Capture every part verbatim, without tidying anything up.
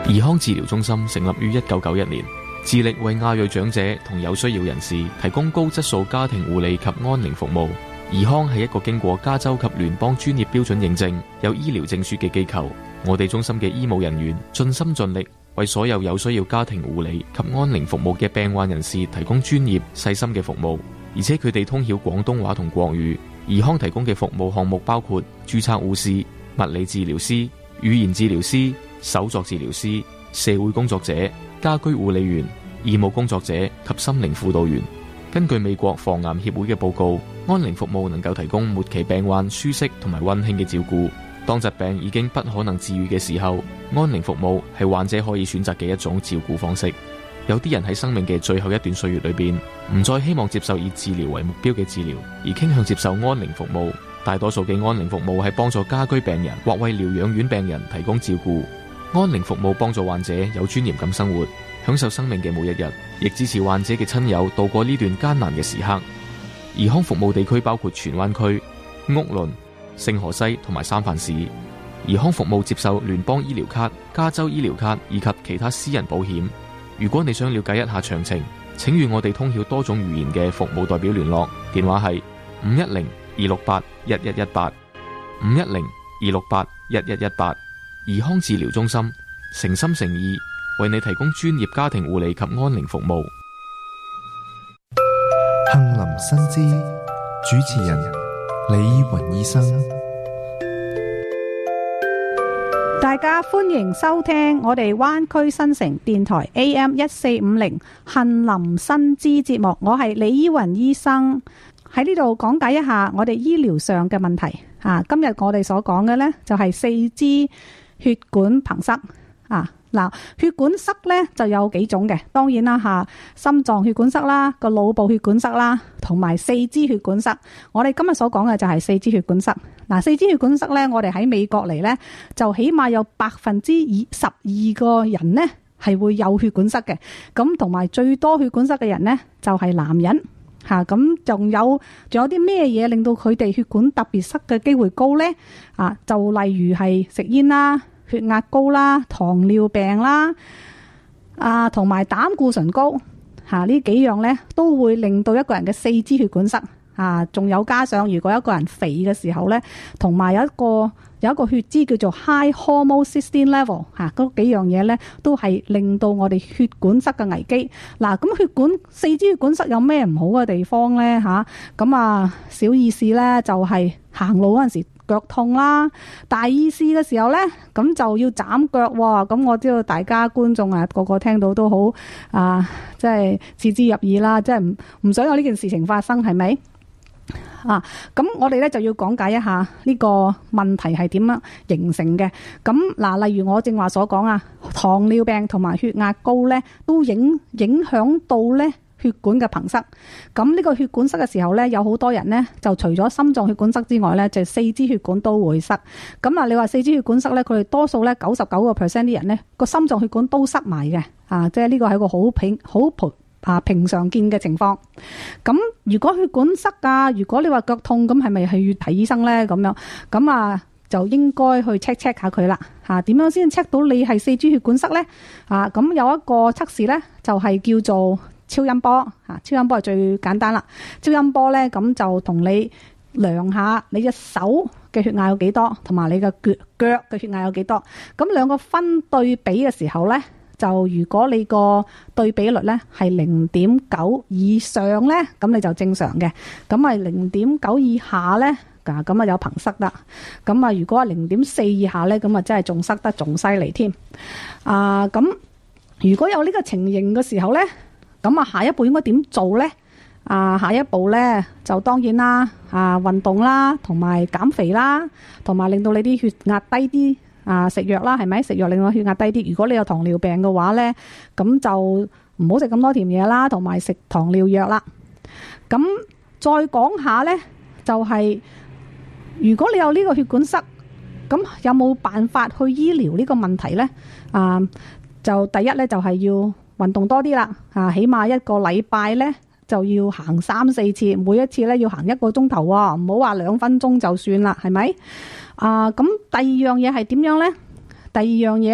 怡康治療中心成立於一九九一年，致力為亞裔長者同有需要人士提供高質素家庭護理及安寧服務。怡康係一個經過加州及聯邦專業標準認證、有醫療證書嘅機構。我哋中心嘅醫務人員盡心盡力為所有有需要家庭護理及安寧服務嘅病患人士提供專業細心嘅服務，而且佢哋通曉廣東話同國語。怡康提供嘅服務項目包括註冊護士、物理治療師、語言治療師、手作治療師、社會工作者、家居護理員、義務工作者及心靈輔導員。根據美國防癌協會嘅報告，安寧服務能夠提供末期病患舒適同埋溫馨嘅照顧。當疾病已經不可能治癒嘅時候，安寧服務係患者可以選擇嘅一種照顧方式。有啲人喺生命嘅最後一段歲月裏邊，唔再希望接受以治療為目標嘅治療，而傾向接受安寧服務。大多數嘅安寧服務係幫助家居病人或為療養院病人提供照顧。安寧服務幫助患者有尊嚴咁生活，享受生命嘅每一日，亦支持患者嘅親友度過呢段艱難嘅時刻。怡康服務地區包括荃灣區、屋崙、聖荷西同埋三藩市。怡康服務接受聯邦醫療卡、加州醫療卡以及其他私人保險。如果你想了解一下詳情，請與我哋通曉多種語言嘅服務代表聯絡，電話係五一零二六八一一一八，五一零二六八一一一八。怡康治療中心誠心誠意為你提供專業家庭護理及安寧服務。 杏林新知主持人李雲醫生。 大家歡迎收聽我哋灣區新城電台 A M 一四五零杏林新知節目，我係李依雲醫生，喺呢度講解一下我哋醫療上嘅問題啊。今日我哋所講嘅呢，就係四肢血管膨塞啊。嗱，血管塞咧就有幾種嘅，當然啦吓，心臟血管塞啦，個腦部血管塞啦，同埋四肢血管塞。我哋今日所講嘅就係四肢血管塞。嗱，四肢血管塞咧，我哋喺美國嚟咧，就起碼有百分之十二個人咧係會有血管塞嘅。咁同埋最多血管塞嘅人咧就係男人吓。咁仲有仲有啲咩嘢令到佢哋血管特別塞嘅機會高咧？啊，就例如係食煙啦、血壓高啦、糖尿病啦，啊，同埋膽固醇高，吓、啊、呢幾樣咧都會令到一個人嘅四肢血管塞，啊，仲有加上如果一個人肥嘅時候咧，同埋有一個有一個血脂叫做 high homocysteine level， 吓、啊、嗰幾樣嘢咧都係令到我哋血管塞嘅危機。嗱、啊，咁血管四肢血管塞有咩唔好嘅地方咧？吓，咁啊，小意思咧就係、是、行路嗰陣時腳痛啦，大意思嘅時候呢，咁就要斬腳喎。咁我知道大家觀眾啊，個個聽到都好啊，即係嗤之入耳啦，即係唔唔想有呢件事情發生，係咪？啊，咁我哋呢就要講解一下呢個問題係點樣形成嘅。咁嗱，例如我正話所講啊，糖尿病同埋血壓高呢，都影影響到呢血管嘅膨塞。咁呢個血管塞嘅時候呢，有好多人呢，就除咗心臟血管塞之外呢，就四肢血管都會塞。咁啊，你話四肢血管塞呢，佢哋多數呢，九十九個 percent 啲人呢，個心臟血管都塞埋嘅。啊，即係呢個係一個好平好平啊平常見嘅情況。咁如果血管塞啊，如果你話腳痛，咁係咪係要睇醫生呢？咁樣咁啊，就應該去 check check 下佢啦。嚇、啊，點樣先 check 到你係四肢血管塞呢？啊，咁有一個測試呢，就係、是、叫做超音波。嚇，超音波係最簡單啦。超音波呢，咁就同你量下你隻手嘅血壓有幾多，同埋你嘅腳腳嘅血壓有幾多。咁兩個分對比嘅時候呢，就如果你個對比率呢係零點九以上呢，咁你就正常嘅。咁係零點九以下呢，咁啊有膨塞啦。咁啊如果係零點四以下呢，咁啊真係仲塞得仲犀利添。啊，咁如果有呢個情形嘅時候呢，咁啊下一步應該點做呢？啊，下一步呢，就當然啦，啊運動啦，同埋減肥啦，同埋令到你啲血壓低啲。啊，食藥啦，係咪？食藥令到血壓低啲。如果你有糖尿病嘅話呢，咁就唔好食咁多甜嘢啦，同埋食糖尿藥啦。咁再講下呢，就係、是、如果你有呢個血管塞，咁有冇辦法去醫療呢個問題呢？啊，就第一呢，就係、是、要運動多啲啦。啊，起碼一個禮拜呢，就要行三四次，每一次呢要行一個鐘頭喎，唔好話兩分鐘就算啦，係咪？啊，咁第二樣嘢係點樣呢？第二樣嘢呢，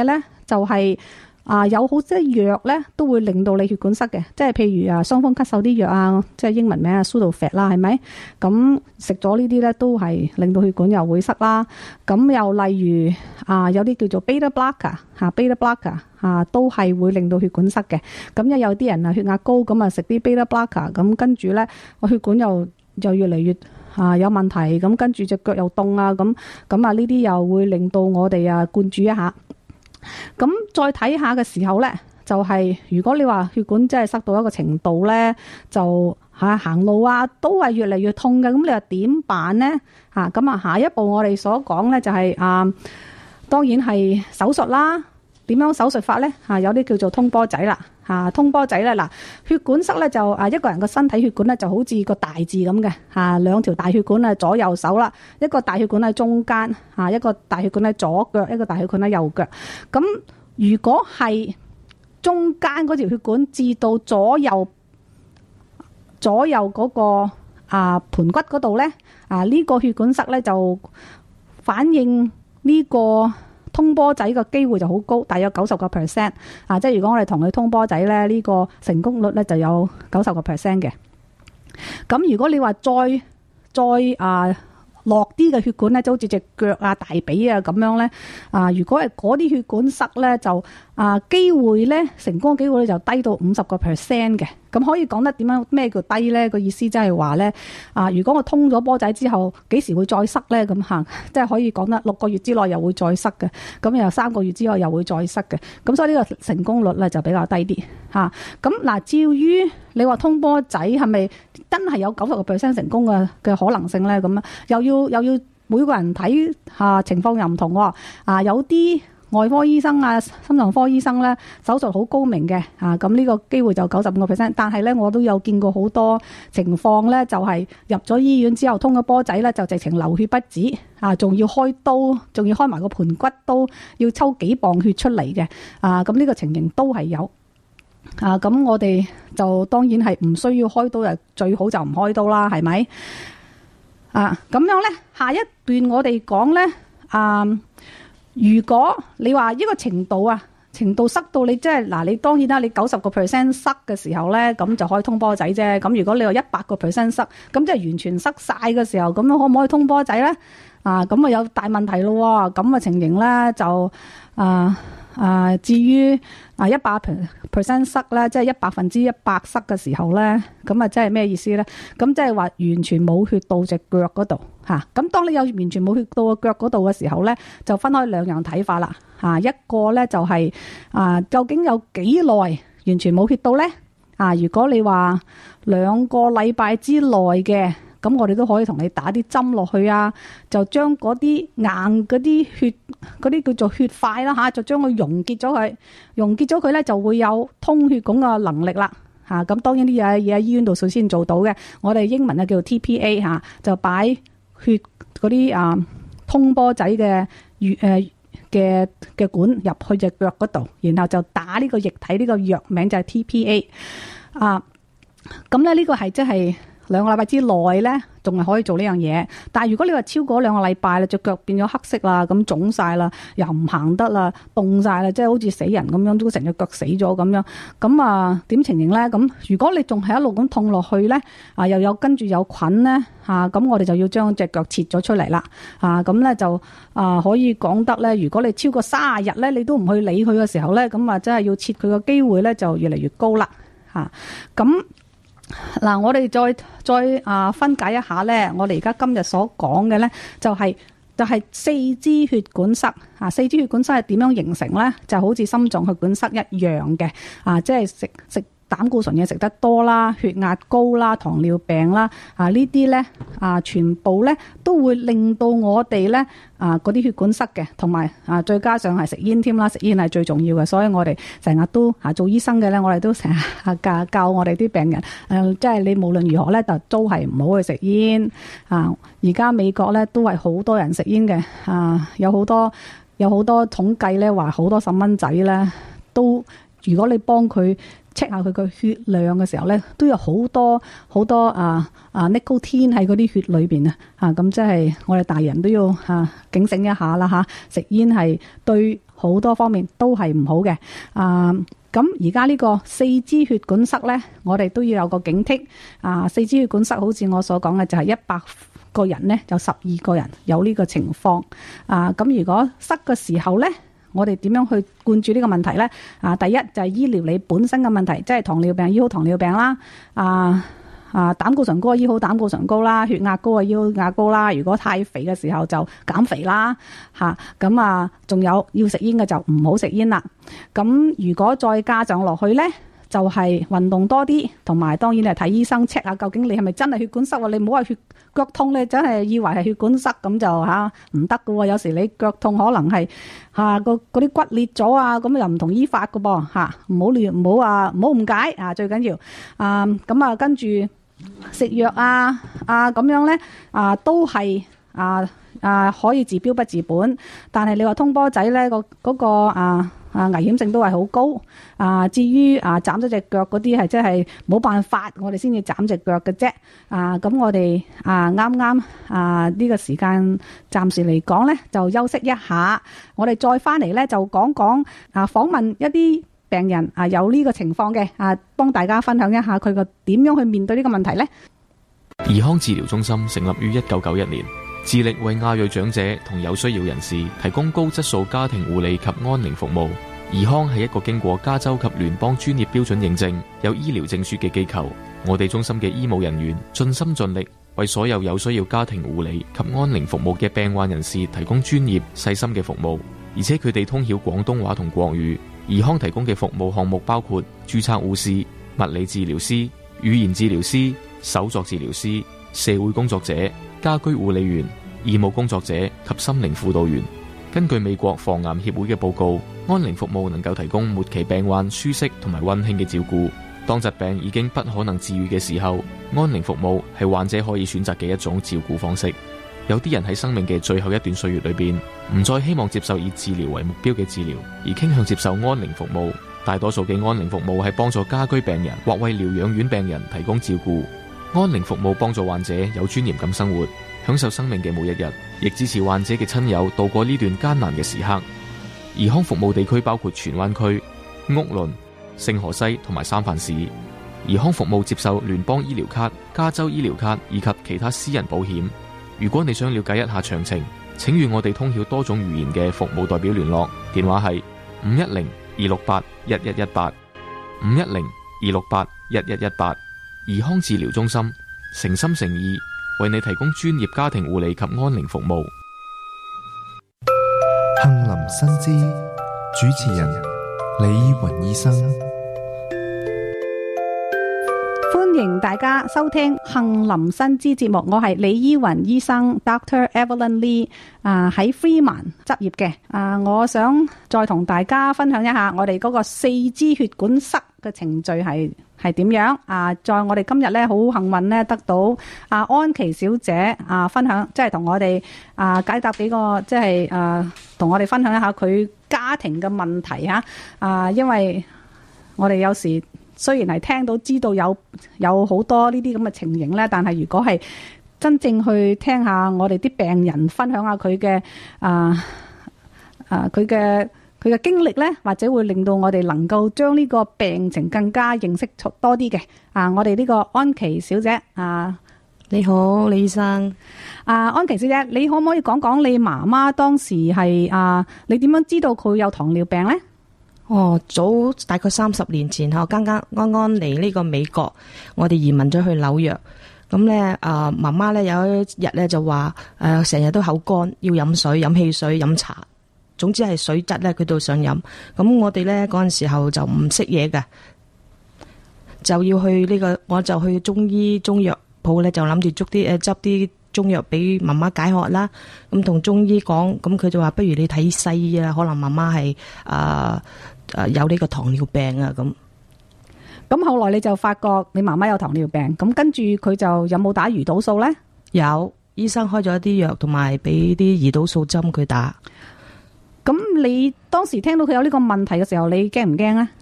就係、是、啊有好多藥咧都會令到你血管塞嘅，即係譬如啊傷風咳嗽啲藥啊，即係英文名啊 Sudafed 啦，係咪？咁食咗呢啲咧都係令到血管又會塞啦。咁又例如啊有啲叫做 beta blocker 嚇 beta blocker 嚇都係會令到血管塞嘅。咁一有啲人啊血壓高，咁啊食啲 beta blocker，咁跟住咧個血管又就越嚟越啊有問題，咁跟住隻腳又凍啊，咁咁啊呢啲又會令到我哋啊灌注一下。咁再睇下嘅時候呢，就係、是、如果你話血管真係塞到一個程度呢，就吓、啊、行路啊都係越嚟越痛嘅，咁你話點辦呢？吓咁啊，下一步我哋所講呢，就係、是、啊，當然係手術啦。點樣手術法呢？吓有啲叫做通波仔啦，吓通波仔咧嗱，血管塞咧就啊一個人個身體血管咧就好似個大字咁嘅，吓兩條大血管啊左右手啦，一個大血管喺中間，吓一個大血管喺左腳，一個大血管喺右腳。咁如果係中間嗰條血管至到左右左右嗰個啊盆骨嗰度咧，啊呢個血管塞咧就反映呢個通波仔嘅機會就好高，大約九十個 percent 啊！即係如果我哋同佢通波仔咧，呢個成功率咧就有九十個 percent 嘅。咁如果你話再再啊落啲嘅血管咧，就好似隻腳啊、大髀啊咁樣咧，啊如果係嗰啲血管塞咧，就啊機會咧成功嘅機會咧就低到五十個 percent 嘅。咁可以講得點樣？咩叫低咧？個意思即係話咧，啊如果我通咗波仔之後，幾時會再塞咧？咁嚇，即係可以講得六個月之內又會再塞嘅，咁又三個月之後又會再塞嘅。咁所以呢個成功率咧就比較低啲嚇。咁嗱，至於你話通波仔係咪真係有九十個 percent 成功嘅嘅可能性咧？咁啊，又要又要每個人睇嚇情況又唔同喎。啊，有啲外科醫生啊、心臟科醫生咧，手術好高明嘅，啊咁呢個機會就九十五個 percent。但係咧，我都有見過好多情況咧，就係入咗醫院之後通咗波仔咧，就直情流血不止，啊仲要開刀，仲要開埋個盆骨刀，要抽幾磅血出嚟嘅，啊咁呢個情形都係有。啊咁我哋就當然係唔需要開刀，就最好就唔開刀啦，係咪？啊咁樣咧，下一段我哋講咧，啊。如果你話呢個程度啊，程度塞到你即係嗱，你當然啦，你九十個 percent 塞嘅時候咧，咁就可以通波仔啫。咁如果你話一百個 percent 塞，咁即係完全塞晒嘅時候，咁樣可唔可以通波仔咧？啊，咁啊有大問題咯。咁嘅情形咧就啊啊，至於啊一百 percent 塞咧，即係一百分之一百塞嘅時候咧，咁啊即係咩意思咧？咁即係話完全冇血到隻腳嗰度。嚇！咁當你有完全冇血到個腳嗰度嘅時候咧，就分開兩樣睇法啦。嚇，一個咧就係、是、啊，究竟有幾耐完全冇血到咧？啊，如果你話兩個禮拜之內嘅，咁我哋都可以同你打啲針落去啊，就將嗰啲硬嗰啲血嗰啲叫做血塊啦嚇，就將佢溶結咗佢，溶結咗佢咧就會有通血管嘅能力啦。嚇！咁當然啲嘢嘢喺醫院度先做到嘅，我哋英文啊叫做 T P A 嚇，就擺血嗰啲啊通波仔嘅血誒嘅嘅管入去隻腳嗰度，然後就打呢個液體，呢、呢個藥名就係 T P A 啊。咁咧呢個係即係兩個禮拜之內咧，仲係可以做呢樣嘢。但係如果你話超過兩個禮拜啦，隻腳變咗黑色啦，咁腫晒啦，又唔行得啦，凍晒啦，即係好似死人咁樣，都成隻腳死咗咁樣。咁啊點情形咧？咁如果你仲係一路咁痛落去咧，啊又有跟住有菌咧，啊咁我哋就要將隻腳切咗出嚟啦。啊咁咧就啊可以講得咧，如果你超過三十日咧，你都唔去理佢嘅時候咧，咁啊真係要切佢嘅機會咧就越嚟越高啦。嚇咁。嗱，我哋再再啊分解一下咧，我哋而家今日所講嘅咧，就係就係四支血管塞啊！四支血管塞係點樣形成咧？就好似心臟血管塞一樣嘅啊，即係食食膽固醇嘢食得多啦，血壓高啦，糖尿病啦啊呢啲咧啊，全部咧都會令到我哋咧啊嗰啲血管塞嘅，同埋啊再加上係食煙添啦，食煙係最重要嘅，所以我哋成日都啊做醫生嘅咧，我哋都成日教教我哋啲病人，誒即係你無論如何咧，就都係唔好去食煙啊！而家美國咧都係好多人食煙嘅啊，有好多有好多統計咧話好多細蚊仔咧都如果你幫佢 check 下佢個血量嘅時候咧，都有好多好多啊啊 nicotine 喺嗰啲血裏邊啊，啊咁即係我哋大人都要啊警醒一下啦嚇，食煙係對好多方面都係唔好嘅啊。咁而家呢個四肢血管塞咧，我哋都要有個警惕啊。四肢血管塞好似我所講嘅，就係一百個人咧，有十二個人有呢個情況啊。咁如果塞嘅時候咧，我哋點樣去灌注呢個問題呢？啊，第一就係醫療你本身嘅問題，即係糖尿病醫好糖尿病啦，啊啊膽固醇高醫好膽固醇高啦，血壓高啊醫好血壓高啦。如果太肥嘅時候就減肥啦，嚇咁啊，仲有要食煙嘅就唔好食煙啦。咁如果再加上落去呢，就係運動多啲，同埋當然係睇醫生 check 下究竟你係咪真係血管塞喎？你唔好話血腳痛咧，真係以為係血管塞咁就嚇唔得㗎喎。有時你腳痛可能係嚇個嗰啲骨裂咗啊，咁又唔同醫法㗎噃嚇，唔好亂唔好話唔好誤解啊，最緊要啊咁啊跟住食藥啊啊咁樣咧啊都係啊啊可以治標不治本，但係你話通波仔咧個嗰個啊。啊，危險性都係好高啊！至於啊，斬咗隻腳嗰啲係真係冇辦法，我哋先至斬隻腳嘅啫。啊，咁我哋啊啱啱啊呢個時間暫時嚟講呢，就休息一下。我哋再翻嚟呢，就講講啊，訪問一啲病人啊，有呢個情況嘅啊，幫大家分享一下佢個點樣去面對呢個問題呢。 怡康治療中心成立於一九九一年。致力為亞裔長者同有需要人士提供高質素家庭護理及安寧服務。怡康係一個經過加州及聯邦專業標準認證、有醫療證書嘅機構。我哋中心嘅醫務人員盡心盡力為所有有需要家庭護理及安寧服務嘅病患人士提供專業細心嘅服務，而且佢哋通曉廣東話同國語。怡康提供嘅服務項目包括註冊護士、物理治療師、語言治療師、手作治療師、社會工作者、家居護理員、義務工作者及心靈輔導員。根據美國防癌協會嘅報告，安寧服務能夠提供末期病患舒適同埋溫馨嘅照顧。當疾病已經不可能治癒嘅時候，安寧服務係患者可以選擇嘅一種照顧方式。有啲人喺生命嘅最後一段歲月裏邊，唔再希望接受以治療為目標嘅治療，而傾向接受安寧服務。大多數嘅安寧服務係幫助家居病人或為療養院病人提供照顧。安寧服務幫助患者有尊嚴咁生活，享受生命嘅每一日，亦支持患者嘅親友度過呢段艱難嘅時刻。怡康服務地區包括荃灣區、屋崙、聖荷西同埋三藩市。怡康服務接受聯邦醫療卡、加州醫療卡以及其他私人保險。如果你想了解一下詳情，請與我哋通曉多種語言嘅服務代表聯絡，電話係五一零二六八一一一八五一零二六八一一一八。怡康治療中心誠心誠意為你提供專業家庭護理及安寧服務。 杏林新知主持人李雲醫生， 歡迎大家收聽杏林新知節目，我係李依雲醫生 Doctor Evelyn Lee 啊，喺 Freeman 執業嘅啊，我想再同大家分享一下我哋嗰個四肢血管塞嘅程序係係點樣啊？在我哋今日咧好幸運咧得到阿安琪小姐啊分享，即係同我哋啊解答幾個即係誒同我哋分享一下佢家庭嘅問題吓啊，因為我哋有時雖然係聽到知道有有好多呢啲咁嘅情形咧，但係如果係真正去聽下我哋啲病人分享下佢嘅啊啊佢嘅。佢嘅經歷呢，或者會令到我哋能夠將呢個病情更加認識多啲嘅。啊，我哋呢個安琪小姐啊， 你好，李醫生。 啊，安琪小姐，你可唔可以講講你媽媽當時係啊？你點樣知道佢有糖尿病呢？ 哦，早大概三十年前嗬，剛剛啱啱嚟呢個美國，我哋移民咗去紐約。咁咧，啊，媽媽咧有一日咧就話，誒，成日都口乾，要飲水、飲汽水、飲茶。總之係水質咧，佢都想飲。咁我哋咧嗰陣時候就唔識嘢嘅，就要去呢個，我就去中醫中藥鋪咧，就諗住捉啲誒執啲中藥俾媽媽解渴啦。咁同中醫講，咁佢就話不如你睇西醫啦，可能媽媽係啊啊有呢個糖尿病啊咁。 咁後來你就發覺你媽媽有糖尿病，咁跟住佢就有冇打胰島素咧？ 有，醫生開咗一啲藥，同埋俾啲胰島素針佢打。 咁你當時聽到佢有呢個問題嘅時候，你驚唔驚咧？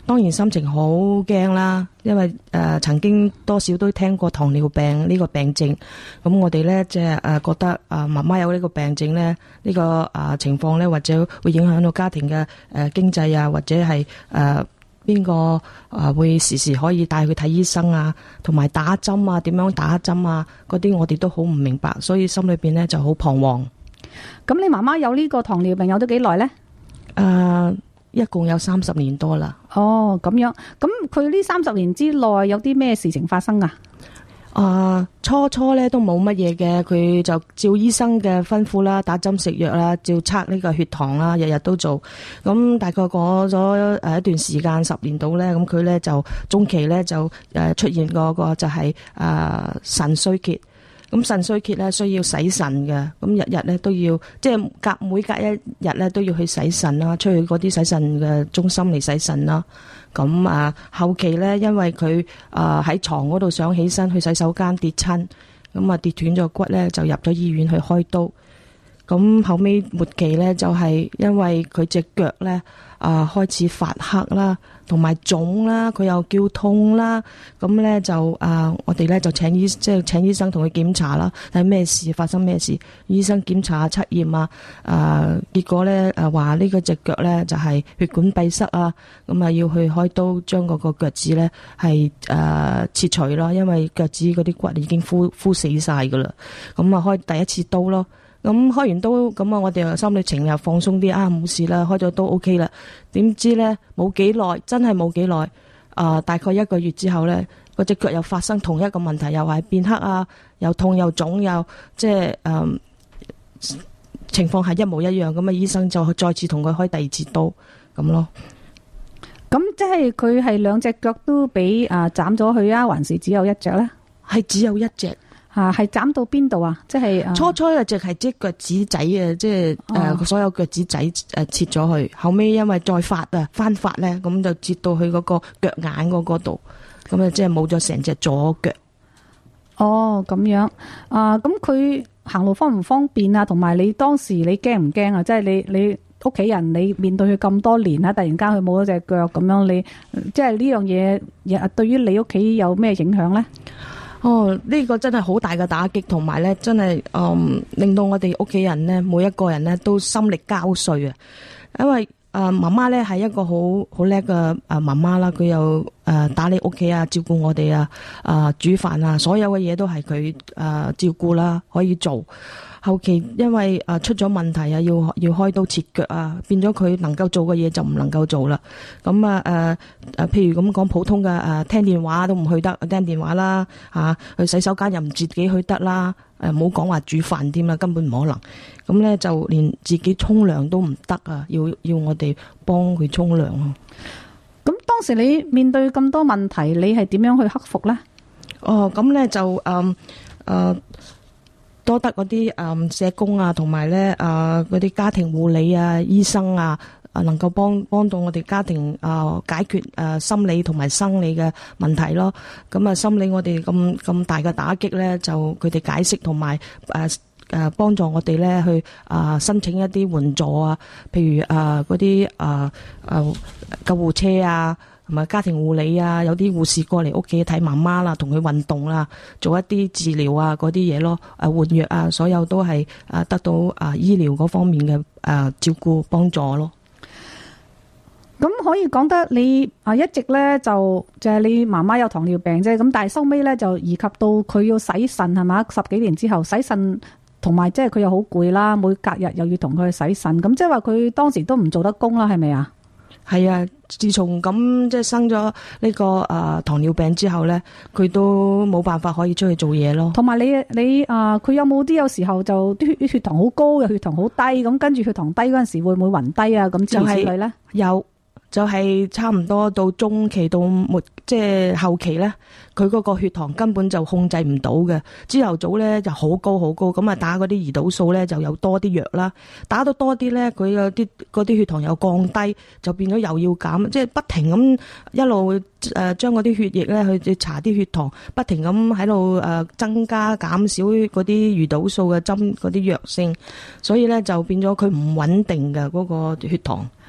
當然心情好驚啦，因為誒、呃、曾經多少都聽過糖尿病呢個病症，咁我哋咧即係誒覺得啊媽媽有呢個病症咧，呢、呢個啊、呃、情況咧或者會影響到家庭嘅誒、呃、經濟啊，或者係誒邊個啊會時時可以帶佢睇醫生啊，同埋打針啊，點樣打針啊，嗰啲我哋都好唔明白，所以心裏邊咧就好彷徨。 咁你媽媽有呢個糖尿病有咗幾耐咧？ 誒、呃。一共有三十年多啦。 哦，咁樣，咁佢呢三十年之內有啲咩事情發生啊？ 啊、呃，初初咧都冇乜嘢嘅，佢就照醫生嘅吩咐啦，打針食藥啦，照測呢個血糖啦，日日都做。咁大概過咗誒一段時間，十年到咧，咁佢咧就中期咧就誒出現嗰個就係誒腎衰竭。咁腎衰竭咧需要洗腎嘅，咁日日咧都要，即係隔每隔一日咧都要去洗腎啦，出去嗰啲洗腎嘅中心嚟洗腎啦。咁啊後期咧，因為佢啊喺床嗰度想起身去洗手間跌親，咁啊跌斷咗骨咧，就入咗醫院去開刀。咁後尾末期咧就係因為佢隻腳咧啊開始發黑啦，同埋腫啦，佢又叫痛啦，咁咧就啊我哋咧就請醫即係請醫生同佢檢查啦，睇咩事發生咩事，醫生檢查測驗啊，啊結果咧誒話呢個隻腳咧就係血管閉塞啊，咁啊要去開刀將嗰個腳趾咧係誒切除啦，因為腳趾嗰啲骨已經枯枯死晒噶啦，咁啊開第一次刀咯。咁開完刀，咁啊我哋又心裏情又放鬆啲啊，冇事啦，開咗刀 OK 啦。點知咧冇幾耐，真係冇幾耐，啊、呃、大概一個月之後咧，嗰隻腳又發生同一個問題，又係變黑啊，又痛又腫，又即係誒、呃、情況係一模一樣。咁啊醫生就再次同佢開第二次刀咁咯。 咁即係佢係兩隻腳都俾啊斬咗去啊，還是只有一隻咧？ 係只有一隻。 啊，係斬到邊度啊？即係初初嘅只係即腳趾仔啊，即係誒所有腳趾仔誒切咗去，後尾因為再發啊翻發咧，咁就截到去嗰個腳眼嗰嗰度，咁啊即係冇咗成隻左腳。 哦，咁樣啊，咁佢行路方唔方便啊？同埋你當時你驚唔驚啊？即係你你屋企人你面對佢咁多年啦，突然間佢冇咗隻腳咁樣，你即係呢樣嘢，對於你屋企有咩影響咧？ 哦，呢、這個真係好大嘅打擊，同埋咧真係，嗯，令到我哋屋企人咧，每一個人咧都心力交瘁啊！因為誒媽媽咧係一個好好叻嘅誒媽媽啦，佢又誒打理屋企啊，照顧我哋啊，啊煮飯啊，所有嘅嘢都係佢誒照顧啦，可以做。後期因為誒出咗問題啊，要要開刀切腳啊，變咗佢能夠做嘅嘢就唔能夠做啦。咁啊誒誒，譬如咁講普通嘅誒聽電話都唔去得，聽電話啦嚇，去洗手間又唔自己去得啦，誒唔好講話煮飯添啦，根本唔可能。咁咧就連自己沖涼都唔得啊，要要我哋幫佢沖涼啊。 咁當時你面對咁多問題，你係點樣去克服咧？ 哦，咁咧就誒誒。嗯呃多得嗰啲誒社工啊，同埋咧誒嗰啲家庭護理啊、醫生啊，啊能夠幫幫到我哋家庭啊、呃、解決誒、呃、心理同埋生理嘅問題咯。咁啊，心理我哋咁咁大嘅打擊咧，就佢哋解釋同埋誒誒幫助我哋咧去啊、呃、申請一啲援助啊，譬如誒嗰啲誒誒救護車啊。同埋家庭護理啊，有啲護士過嚟屋企睇媽媽啦，同佢運動啦，做一啲治療啊，嗰啲嘢咯，誒換藥啊，所有都係誒得到誒醫療嗰方面嘅誒照顧幫助咯。 咁可以講得你啊一直咧就就係你媽媽有糖尿病啫，咁但係收尾咧就移及到佢要洗腎係嘛？十幾年之後洗腎，同埋即係佢又好攰啦，每隔日又要同佢去洗腎，咁即係話佢當時都唔做得工啦，係咪啊？係啊，自從咁即係生咗呢個誒糖尿病之後咧，佢都冇辦法可以出去做嘢咯。 同埋你你啊，佢有冇啲有時候就啲血血糖好高，又血糖好低，咁跟住血糖低嗰陣時會唔會暈低啊？咁之類之類咧， 有。就係差唔多到中期到末，即係後期咧，佢嗰個血糖根本就控制唔到嘅。朝頭早咧就好高好高，咁啊打嗰啲胰島素咧就有多啲藥啦，打到多啲咧，佢有啲嗰啲血糖又降低，就變咗又要減，即係不停咁一路誒將嗰啲血液咧去查啲血糖，不停咁喺度誒增加減少嗰啲胰島素嘅針嗰啲藥性，所以咧就變咗佢唔穩定嘅嗰個血糖。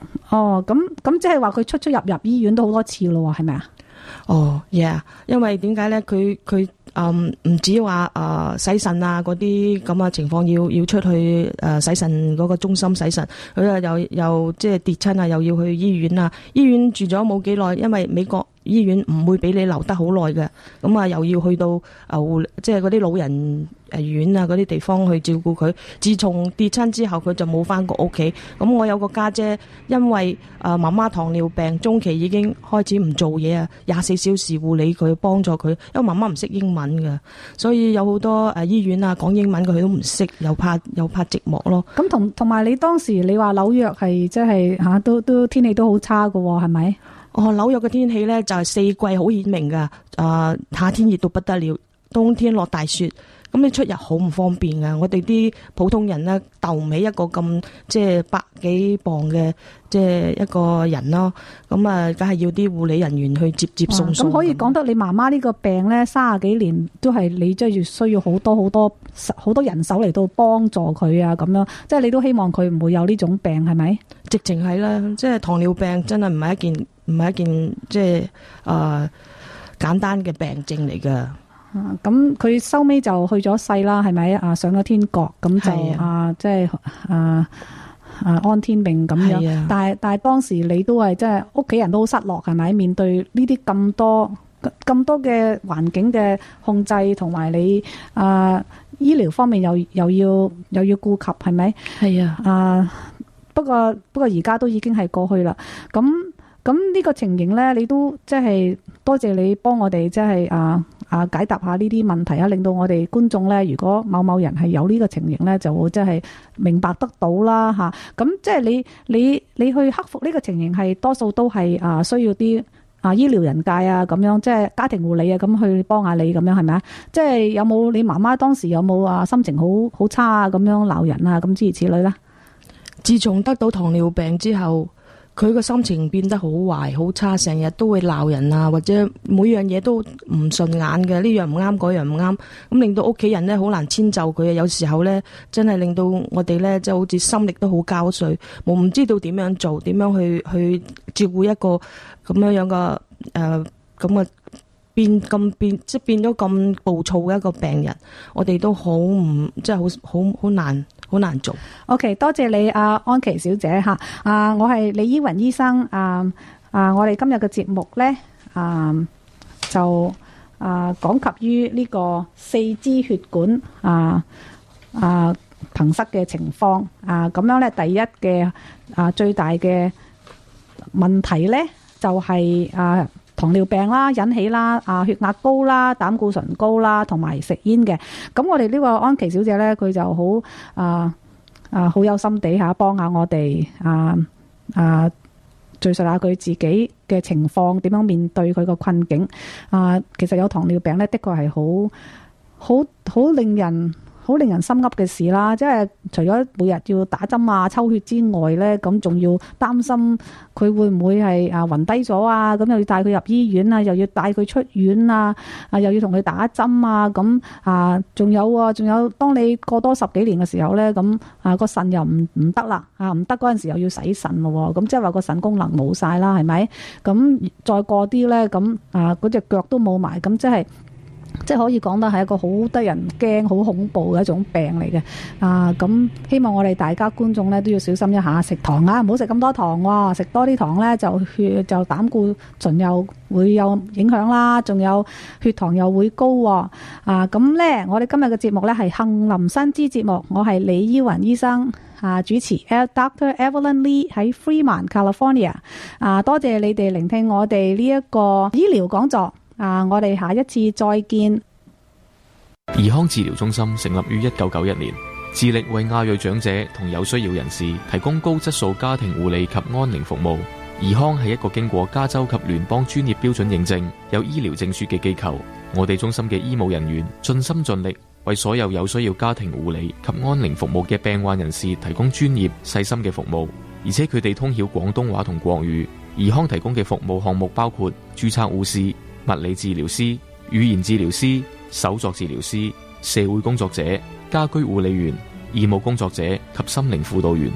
哦，咁咁即係話佢出出入入醫院都好多次咯，係咪啊？ 哦，yeah，因為點解咧？佢佢嗯唔止話誒洗腎啊嗰啲咁嘅情況，要要出去誒、呃、洗腎嗰個中心洗腎，佢啊又又即係跌親啊，又要去醫院啊。醫院住咗冇幾耐，因為美國醫院唔會俾你留得好耐嘅，咁啊又要去到啊護即係嗰啲老人誒院啊嗰啲地方去照顧佢。自從跌親之後，佢就冇翻過屋企。咁我有個家姐，因為誒媽媽糖尿病中期已經開始唔做嘢啊，廿四小時護理佢，幫助佢，因為媽媽唔識英文嘅，所以有好多誒醫院啊講英文嘅佢都唔識，又怕又怕寂寞咯。 咁同同埋你當時你話紐約係即係嚇都都天氣都好差㗎喎，係咪？ 哦，紐約嘅天氣咧就係四季好顯明㗎，誒夏天熱到不得了，冬天落大雪。咁你出入好唔方便㗎，我哋啲普通人咧鬥唔起一個咁即係百幾磅嘅即係一個人咯。咁啊，梗係要啲護理人員去接接送送。 咁可以講得你媽媽呢個病咧，三十幾年都係你即係要需要好多好多好多人手嚟到幫助佢啊，咁樣即係你都希望佢唔會有呢種病，係咪？ 直情係啦，即係糖尿病真係唔係一件唔係一件即係誒簡單嘅病症嚟㗎。 咁佢收尾就去咗世啦，係咪啊？上咗天國，咁就啊，即係啊啊安天命咁樣。啊、但係但係當時你都係即係屋企人都好失落，係咪？面對呢啲咁多咁多嘅環境嘅控制，同埋你啊醫療方面又又要又要顧及，係咪？ 係啊。 啊不過不過而家都已經係過去啦。咁咁呢個情形咧，你都即係多謝你幫我哋即係啊。啊！解答下呢啲問題啊，令到我哋觀眾咧，如果某某人係有呢個情形咧，就會即係明白得到啦嚇。咁即係你你你去克服呢個情形，係多數都係啊需要啲啊醫療人界啊咁樣，即係家庭護理啊咁去幫下你咁樣係咪啊？即係有冇你媽媽當時有冇啊心情好好差啊咁樣鬧人啊咁諸如此類啦？ 自從得到糖尿病之後，佢個心情變得好壞好差，成日都會鬧人啊，或者每樣嘢都唔順眼嘅，呢樣唔啱，嗰樣唔啱，咁令到屋企人咧好難遷就佢啊。有時候咧真係令到我哋咧就好似心力都好交瘁，冇唔知道點樣做，點樣去去照顧一個咁樣樣嘅誒咁嘅變咁變即係變咗咁暴躁嘅一個病人，我哋都好唔即係好好好難。好難做。 OK， 多謝你啊，安琪小姐嚇。啊，我係李依雲醫生。啊啊，我哋今日嘅節目咧，啊就啊講及於呢個四支血管啊啊膨塞嘅情況。啊咁樣咧，第一嘅啊最大嘅問題咧，就係、是、啊糖尿病啦引起啦，啊血壓高啦，膽固醇高啦，同埋食煙嘅。咁我哋呢個安琪小姐咧，佢就好啊啊好有心地下幫下我哋啊啊敘述下佢自己嘅情況，點樣面對佢個困境。啊，其實有糖尿病咧，的確係好好好令人好令人心噏嘅事啦，即係除咗每日要打針啊、抽血之外咧，咁仲要擔心佢會唔會係啊暈低咗啊？咁又要帶佢入醫院啊，又要帶佢出院啊，啊又要同佢打針啊，咁啊仲有啊，仲有當你過多十幾年嘅時候咧，咁啊個腎又唔唔得啦，啊唔得嗰陣時又要洗腎咯，咁即係話個腎功能冇晒啦，係咪？咁再過啲咧，咁啊嗰隻腳都冇埋，咁即係。即係可以講得係一個好得人驚、好恐怖嘅一種病嚟嘅啊！咁希望我哋大家觀眾咧都要小心一下食糖啊，唔好食咁多糖喎，食多啲糖咧就血就膽固醇又會有影響啦，仲有血糖又會高喎啊！咁咧，我哋今日嘅節目咧係杏林新知節目，我係李依雲醫生啊主持 Doctor Evelyn Lee 喺 Fremont California 啊！多謝你哋聆聽我哋呢一個醫療講座。啊！我哋下一次再見。 怡康治療中心成立於一九九一年，致力為亞裔長者同有需要人士提供高質素家庭護理及安寧服務。怡康係一個經過加州及聯邦專業標準認證、有醫療證書嘅機構。我哋中心嘅醫務人員盡心盡力為所有有需要家庭護理及安寧服務嘅病患人士提供專業細心嘅服務，而且佢哋通曉廣東話同國語。怡康提供嘅服務項目包括註冊護士、物理治療師、語言治療師、手作治療師、社會工作者、家居護理員、義務工作者及心靈輔導員。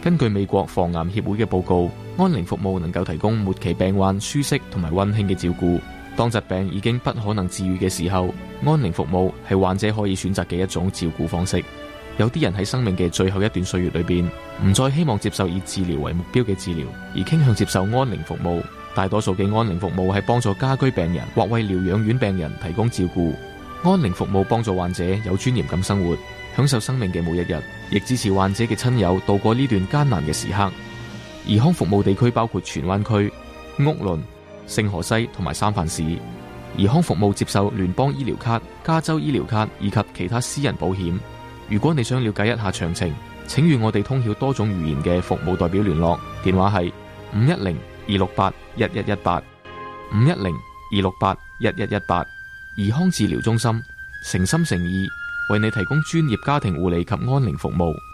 根據美國防癌協會嘅報告，安寧服務能夠提供末期病患舒適同埋溫馨嘅照顧。當疾病已經不可能治癒嘅時候，安寧服務係患者可以選擇嘅一種照顧方式。有啲人喺生命嘅最後一段歲月裏邊，唔再希望接受以治療為目標嘅治療，而傾向接受安寧服務。大多數嘅安寧服務係幫助家居病人或為療養院病人提供照顧。安寧服務幫助患者有尊嚴咁生活，享受生命嘅每一日，亦支持患者嘅親友度過呢段艱難嘅時刻。怡康服務地區包括荃灣區、屋崙、聖荷西同埋三藩市。怡康服務接受聯邦醫療卡、加州醫療卡以及其他私人保險。如果你想了解一下詳情，請與我哋通曉多種語言嘅服務代表聯絡，電話係五一零二六八一一一八，五一零二六八一一一八。怡康治療中心誠心誠意為你提供專業家庭護理及安寧服務。